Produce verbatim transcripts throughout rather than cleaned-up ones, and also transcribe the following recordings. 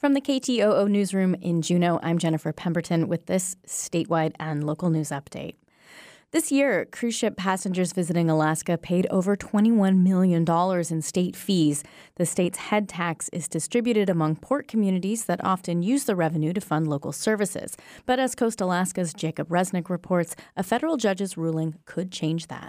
From the K T O O newsroom in Juneau, I'm Jennifer Pemberton with this statewide and local news update. This year, cruise ship passengers visiting Alaska paid over twenty-one million dollars in state fees. The state's head tax is distributed among port communities that often use the revenue to fund local services. But as Coast Alaska's Jacob Resnick reports, a federal judge's ruling could change that.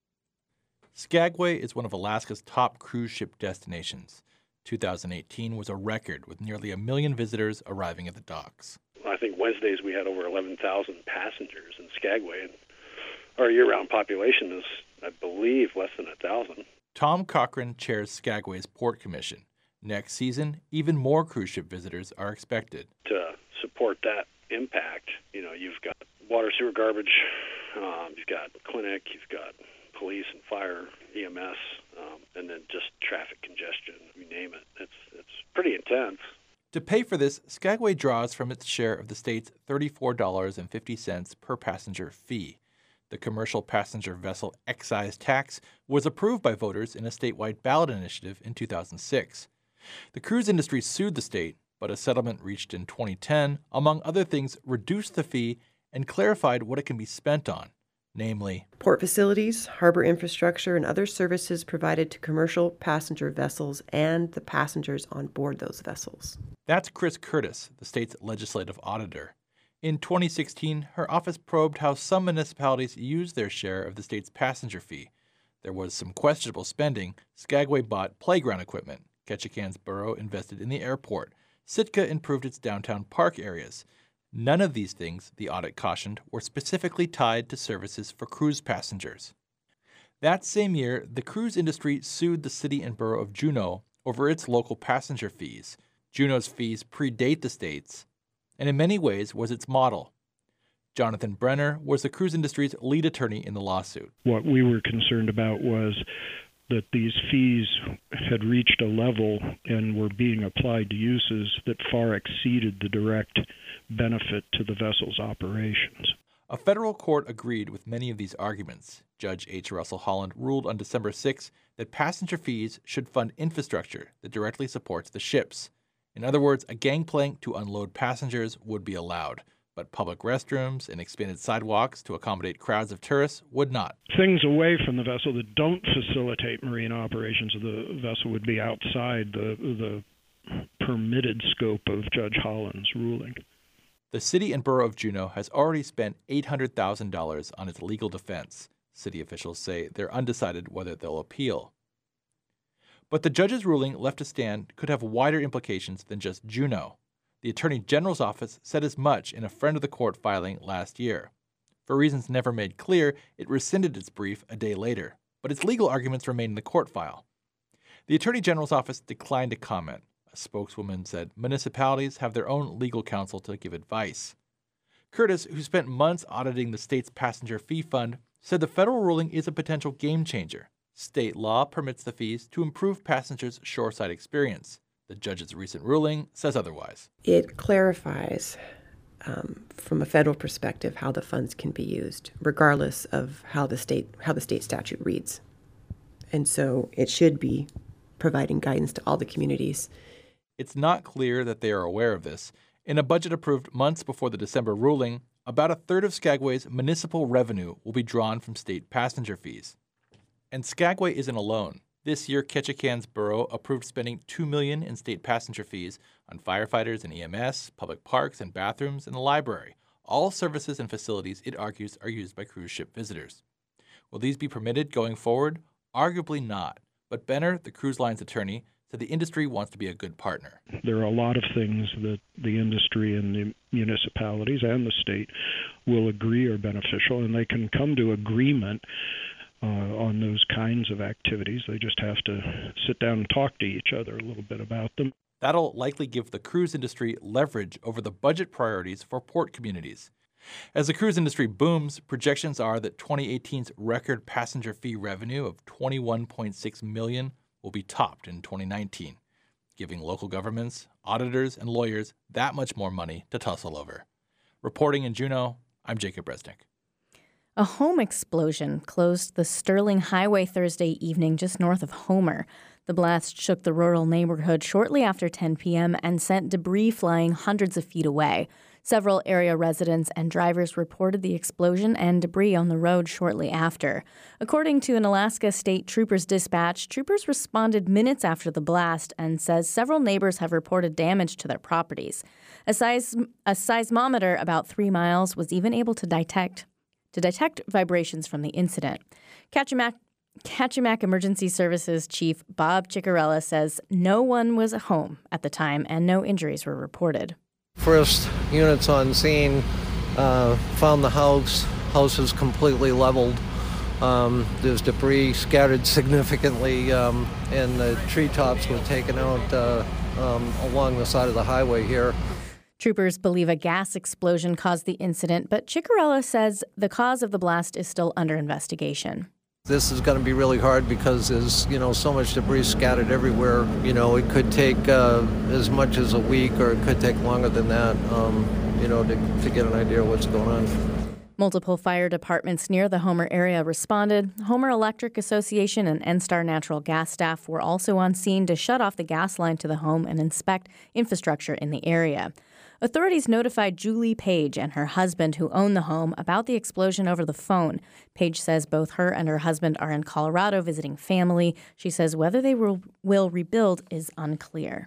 Skagway is one of Alaska's top cruise ship destinations. two thousand eighteen was a record with nearly a million visitors arriving at the docks. I think Wednesdays we had over eleven thousand passengers in Skagway, and our year-round population is, I believe, less than one thousand. Tom Cochran chairs Skagway's Port Commission. Next season, even more cruise ship visitors are expected. To support that impact, you know, you've got water, sewer, garbage, um, you've got clinic, you've got police and fire, E M S, um, and then just traffic congestion, you name it. It's it's pretty intense. To pay for this, Skagway draws from its share of the state's thirty-four dollars and fifty cents per passenger fee. The commercial passenger vessel excise tax was approved by voters in a statewide ballot initiative in two thousand six. The cruise industry sued the state, but a settlement reached in twenty ten, among other things, reduced the fee and clarified what it can be spent on. Namely, port facilities, harbor infrastructure, and other services provided to commercial passenger vessels and the passengers on board those vessels. That's Chris Curtis, the state's legislative auditor. In twenty sixteen, her office probed how some municipalities use their share of the state's passenger fee. There was some questionable spending. Skagway bought playground equipment. Ketchikan's borough invested in the airport. Sitka improved its downtown park areas. None of these things, the audit cautioned, were specifically tied to services for cruise passengers. That same year, the cruise industry sued the city and borough of Juneau over its local passenger fees. Juneau's fees predate the state's, and in many ways was its model. Jonathan Brenner was the cruise industry's lead attorney in the lawsuit. What we were concerned about was that these fees had reached a level and were being applied to uses that far exceeded the direct benefit to the vessel's operations. A federal court agreed with many of these arguments. Judge H. Russell Holland ruled on December sixth that passenger fees should fund infrastructure that directly supports the ships. In other words, a gangplank to unload passengers would be allowed, but public restrooms and expanded sidewalks to accommodate crowds of tourists would not. Things away from the vessel that don't facilitate marine operations of the vessel would be outside the, the permitted scope of Judge Holland's ruling. The city and borough of Juneau has already spent eight hundred thousand dollars on its legal defense. City officials say they're undecided whether they'll appeal. But the judge's ruling left to stand could have wider implications than just Juneau. The Attorney General's office said as much in a friend of the court filing last year. For reasons never made clear, it rescinded its brief a day later, but its legal arguments remain in the court file. The Attorney General's office declined to comment. A spokeswoman said municipalities have their own legal counsel to give advice. Curtis, who spent months auditing the state's passenger fee fund, said the federal ruling is a potential game changer. State law permits the fees to improve passengers' shoreside experience. The judge's recent ruling says otherwise. It clarifies, um, from a federal perspective, how the funds can be used, regardless of how the state how the state statute reads. And so it should be providing guidance to all the communities. It's not clear that they are aware of this. In a budget approved months before the December ruling, about a third of Skagway's municipal revenue will be drawn from state passenger fees. And Skagway isn't alone. This year, Ketchikan's borough approved spending two million dollars in state passenger fees on firefighters and E M S, public parks and bathrooms, and the library. All services and facilities, it argues, are used by cruise ship visitors. Will these be permitted going forward? Arguably not. But Benner, the cruise line's attorney, said the industry wants to be a good partner. There are a lot of things that the industry and the municipalities and the state will agree are beneficial, and they can come to agreement uh, on those kinds of activities. They just have to sit down and talk to each other a little bit about them. That'll likely give the cruise industry leverage over the budget priorities for port communities. As the cruise industry booms, projections are that twenty eighteen's record passenger fee revenue of twenty-one point six million dollars will be topped in twenty nineteen, giving local governments, auditors, and lawyers that much more money to tussle over. Reporting in Juneau, I'm Jacob Resnick. A home explosion closed the Sterling Highway Thursday evening just north of Homer. The blast shook the rural neighborhood shortly after ten p.m. and sent debris flying hundreds of feet away. Several area residents and drivers reported the explosion and debris on the road shortly after. According to an Alaska State Troopers dispatch, troopers responded minutes after the blast and says several neighbors have reported damage to their properties. A, seis- a seismometer about three miles was even able to detect to detect vibrations from the incident. Kachemak, Kachemak Emergency Services Chief Bob Ciccarella says no one was at home at the time and no injuries were reported. First units on scene uh, found the house. House is completely leveled. Um, there's debris scattered significantly, um, and the treetops were taken out uh, um, along the side of the highway here. Troopers believe a gas explosion caused the incident, but Ciccarella says the cause of the blast is still under investigation. This is going to be really hard because there's, you know, so much debris scattered everywhere. You know, it could take uh, as much as a week, or it could take longer than that, um, you know, to, to get an idea of what's going on. Multiple fire departments near the Homer area responded. Homer Electric Association and N-Star Natural Gas staff were also on scene to shut off the gas line to the home and inspect infrastructure in the area. Authorities notified Julie Page and her husband, who own the home, about the explosion over the phone. Page says both her and her husband are in Colorado visiting family. She says whether they will, will rebuild is unclear.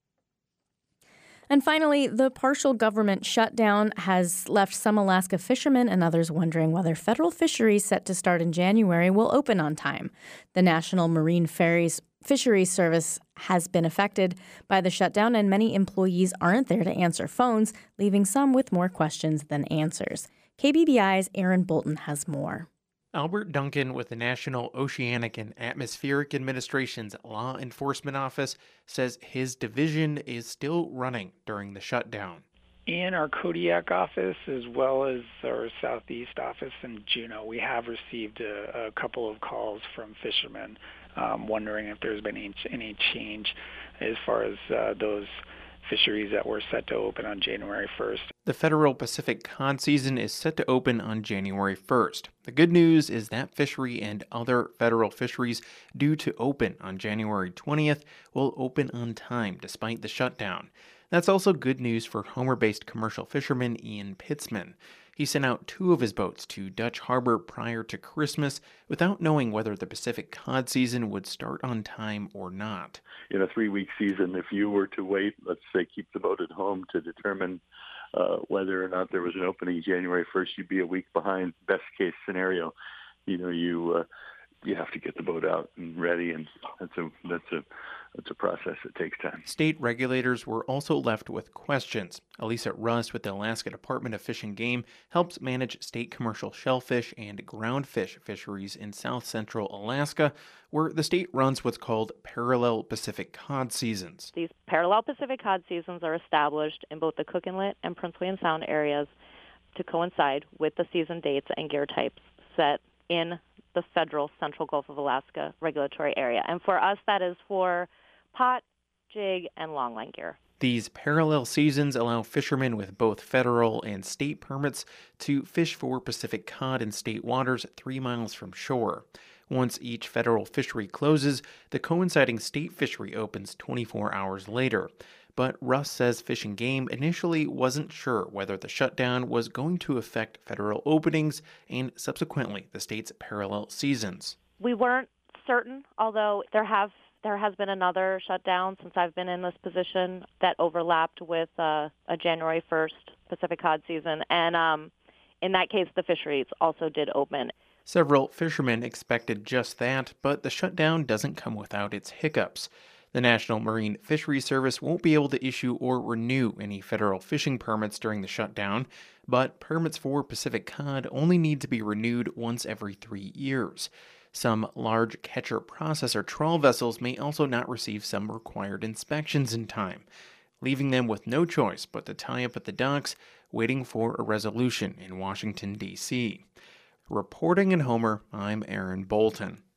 And finally, the partial government shutdown has left some Alaska fishermen and others wondering whether federal fisheries set to start in January will open on time. The National Marine Ferries Fisheries Service has been affected by the shutdown, and many employees aren't there to answer phones, leaving some with more questions than answers. K B B I's Aaron Bolton has more. Albert Duncan with the National Oceanic and Atmospheric Administration's Law Enforcement Office says his division is still running during the shutdown. In our Kodiak office, as well as our Southeast office in Juneau, we have received a, a couple of calls from fishermen um, wondering if there's been any, any change as far as uh, those fisheries that were set to open on January first. The federal Pacific cod season is set to open on January first. The good news is that fishery and other federal fisheries due to open on January twentieth will open on time despite the shutdown. That's also good news for Homer-based commercial fisherman Ian Pitzman. He sent out two of his boats to Dutch Harbor prior to Christmas without knowing whether the Pacific cod season would start on time or not. In a three-week season, if you were to wait, let's say keep the boat at home to determine uh, whether or not there was an opening January first, you'd be a week behind. Best case scenario, you know, you uh, you have to get the boat out and ready, and that's a that's a It's a process that takes time. State regulators were also left with questions. Elisa Rust with the Alaska Department of Fish and Game helps manage state commercial shellfish and groundfish fisheries in south central Alaska, where the state runs what's called parallel Pacific cod seasons. These parallel Pacific cod seasons are established in both the Cook Inlet and Prince William Sound areas to coincide with the season dates and gear types set in the federal Central Gulf of Alaska regulatory area. And for us, that is for pot, jig, and longline gear. These parallel seasons allow fishermen with both federal and state permits to fish for Pacific cod in state waters three miles from shore. Once each federal fishery closes, the coinciding state fishery opens twenty-four hours later. But Russ says Fish and Game initially wasn't sure whether the shutdown was going to affect federal openings and subsequently the state's parallel seasons. We weren't certain, although there have There has been another shutdown since I've been in this position that overlapped with uh, a January first Pacific cod season. And um, in that case, the fisheries also did open. Several fishermen expected just that, but the shutdown doesn't come without its hiccups. The National Marine Fisheries Service won't be able to issue or renew any federal fishing permits during the shutdown, but permits for Pacific cod only need to be renewed once every three years. Some large catcher processor trawl vessels may also not receive some required inspections in time, leaving them with no choice but to tie up at the docks, waiting for a resolution in Washington, D C Reporting in Homer, I'm Aaron Bolton.